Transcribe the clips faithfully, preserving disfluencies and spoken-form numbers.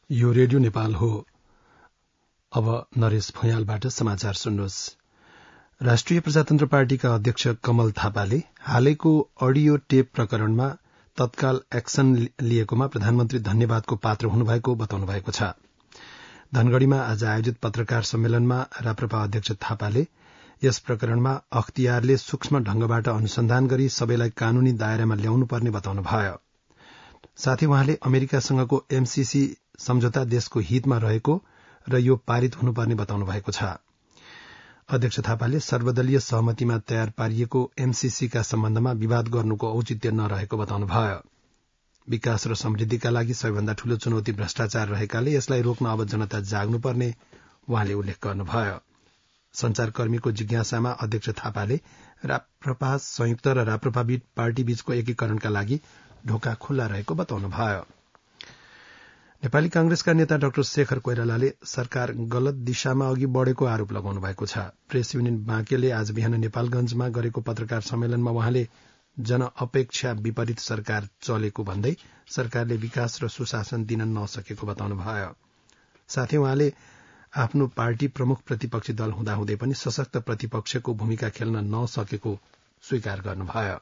यो रेडियो नेपाल हो। अब नरेश भुँयालबाट समाचार सुन्नुहोस्। राष्ट्रिय प्रजातन्त्र पार्टीका अध्यक्ष कमल थापाले हालैको अडियो टेप प्रकरणमा तत्काल एक्सन लिएकोमा प्रधानमन्त्री धन्यवादको पात्र हुनुभएको बताउनु भएको छ। धनगढ़ीमा आज आयोजित पत्रकार सम्मेलनमा राप्रपा अध्यक्ष थापाले यस प्रकरणमा अख्तियारले सूक्ष्म ढंगबाट अनुसन्धान गरी सबैलाई कानूनी दायरामा ल्याउनु पर्ने बताउनु भयो। साथै उहाँले अमेरिकासँगको एमसीसी सम्झौता देशको हितमा रहेको र यो पारित हुनुपर्ने बताउनु भएको छ। अध्यक्ष थापाले सर्वदलीय सहमतिमा तयार पारिएको एमसीसीका सम्बन्धमा विवाद गर्नुको औचित्य नरहेको बताउनुभयो। विकास र समृद्धिका लागि सबैभन्दा ठूलो चुनौती भ्रष्टाचार रहेकाले यसलाई रोक्न अब जनता जाग्नुपर्ने उहाँले उल्लेख गर्नुभयो। संचारकर्मीको जिज्ञासामा अध्यक्ष थापाले राप्रपा संयुक्त र राप्रपा पार्टी बीचको एकीकरणका लागि ढोका खुल्ला रहेको बताउनुभयो। नेपाली कांग्रेसका नेता डाक्टर शेखर कोइरालाले सरकार गलत दिशामा अघि बढ़ेको आरोप लगाउनु भएको छ। प्रेस युनियन बाँकेले आज बिहान नेपालगंजमा गरेको पत्रकार सम्मेलनमा उहाँले जनअपेक्षा विपरीत सरकार चलेको भन्दै सरकारले विकास र सुशासन दिन नसकेको बताउनुभयो। साथै उहाँले आफ्नो पार्टी प्रमुख प्रतिपक्षी दल हुँदाहुँदै पनि सशक्त प्रतिपक्षको भूमिका खेल्न नसकेको स्वीकार गर्नुभयो।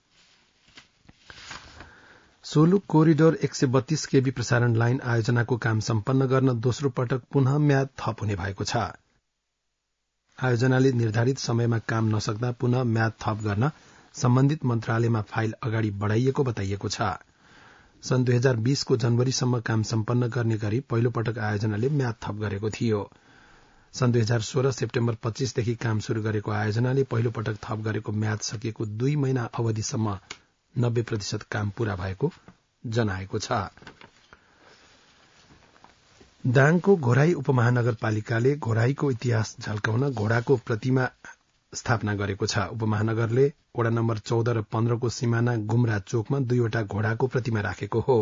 सोलु कोरिडोर एक सय बत्तीस केबी प्रसारण लाइन आयोजनाको काम सम्पन्न गर्न दोस्रो पटक पुनः म्याद थप हुने भएको छ। आयोजनाले निर्धारित समयमा काम नसक्दा पुनः म्याद थप गर्न सम्बन्धित मन्त्रालयमा फाइल अगाडि बढ़ाइएको बताइएको छ। सन् दुई हजार बीसको जनवरीसम्म काम सम्पन्न गर्ने गरी पहिलो पटक आयोजनाले म्याद थप गरेको थियो। सन् दुई हजार सोह्र सेप्टेम्बर पच्चीसदेखि काम शुरू गरेको आयोजनाले पहिलो पटक थप गरेको म्याद सकिएको दुई महिना अवधिसम्म नब्बे प्रतिशत काम पूरा भएको जनाएको छ। दाङको घोराई उपमहानगरपालिकाले घोराईको इतिहास झल्काउन घोडाको प्रतिमा स्थापना गरेको छ। उपमहानगरले वडा नम्बर चौध र पन्ध्रको सिमाना गुम्रा चोकमा दुईवटा घोडाको प्रतिमा राखेको हो।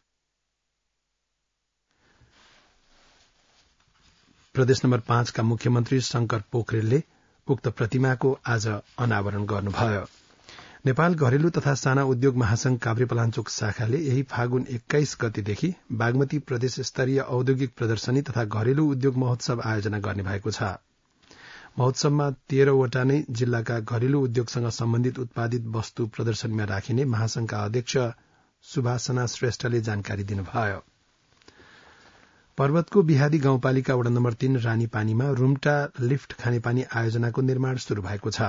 प्रदेश नम्बर पाँचका मुख्यमन्त्री शंकर पोखरेलले उक्त प्रतिमाको आज अनावरण गर्नुभयो। नेपाल घरेलु तथा साना उद्योग महासंघ काभ्रेपलाञ्चोक शाखाले यही फागुन एक्काइस गतेदेखि बागमती प्रदेश स्तरीय औद्योगिक प्रदर्शनी तथा घरेलु उद्योग महोत्सव आयोजना गर्ने भएको छ। महोत्सवमा तेह्रवटा नै जिल्लाका घरेलु उद्योगसँग सम्बन्धित उत्पादित वस्तु प्रदर्शनीमा राखिने महासंघका अध्यक्ष सुभाषना श्रेष्ठले जानकारी दिनुभयो। पर्वतको बिहादी गाउँपालिका वडा नम्बर तीन रानीपानीमा रूम्टा लिफ्ट खानेपानी आयोजनाको निर्माण शुरू भएको छ।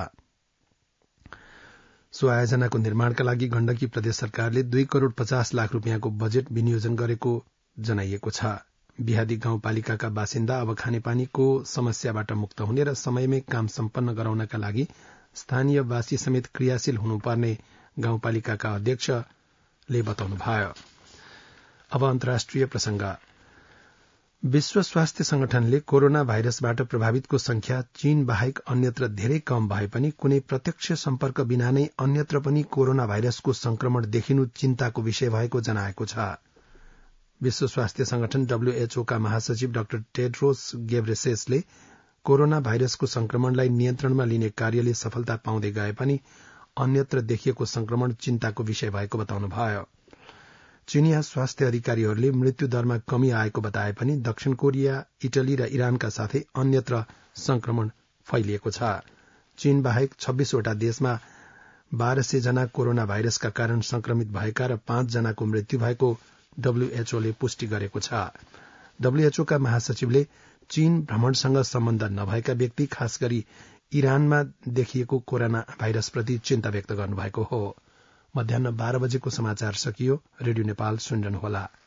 सो आयोजनाको निर्माणका लागि गण्डकी प्रदेश सरकारले दुई करोड़ पचास लाख रूपियाँको बजेट विनियोजन गरेको जनाइएको छ। बिहादी गाउँपालिकाका बासिन्दा अब खानेपानीको समस्याबाट मुक्त हुने र समयमै काम सम्पन्न गराउनका लागि स्थानीयवासी समेत क्रियाशील हुनुपर्ने गाउँपालिकाका अध्यक्षले बताउनुभयो। अब अन्तर्राष्ट्रिय प्रसंग। विश्व स्वास्थ्य संगठनले कोरोना भाइरसबाट प्रभावितको संख्या चीन बाहेक अन्यत्र धेरै कम भए पनि कुनै प्रत्यक्ष सम्पर्क बिना नै अन्यत्र पनि कोरोना भाइरसको संक्रमण देखिनु चिन्ताको विषय भएको जनाएको छ। विश्व स्वास्थ्य संगठन डब्ल्यूएचओ का महासचिव डाक्टर टेड्रोस गेब्रेसेसले कोरोना भाइरसको संक्रमणलाई नियन्त्रणमा लिने कार्यले सफलता पाउँदै गए पनि अन्यत्र देखिएको संक्रमण चिन्ताको विषय भएको बताउनुभयो। चीनिया स्वास्थ्य अधिकारीहरूले मृत्यु दरमा कमी आएको बताए पनि दक्षिण कोरिया, इटली र इरानका साथै अन्यत्र संक्रमण फैलिएको छ। चीन बाहेक छब्बीसवटा देशमा बाह्र सय जना कोरोना भाइरसका कारण संक्रमित भएका र पाँच जनाको मृत्यु भएको डब्ल्यूएचओले पुष्टि गरेको छ। डब्ल्यूएचओ का महासचिवले चीन भ्रमणसँग सम्बन्ध नभएका व्यक्ति खास गरी इरानमा देखिएको कोरोना भाइरसप्रति चिन्ता व्यक्त गर्नुभएको हो। मध्याह बाह्र बजेको समाचार सकियो। रेडियो नेपाल सुनिरहनुहोला।